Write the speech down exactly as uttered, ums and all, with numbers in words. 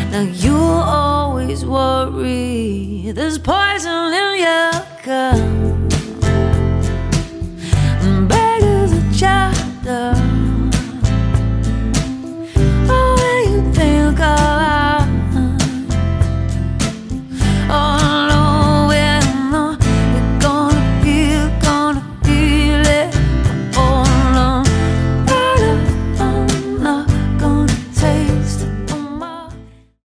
Now you always worry there's poison in your cup.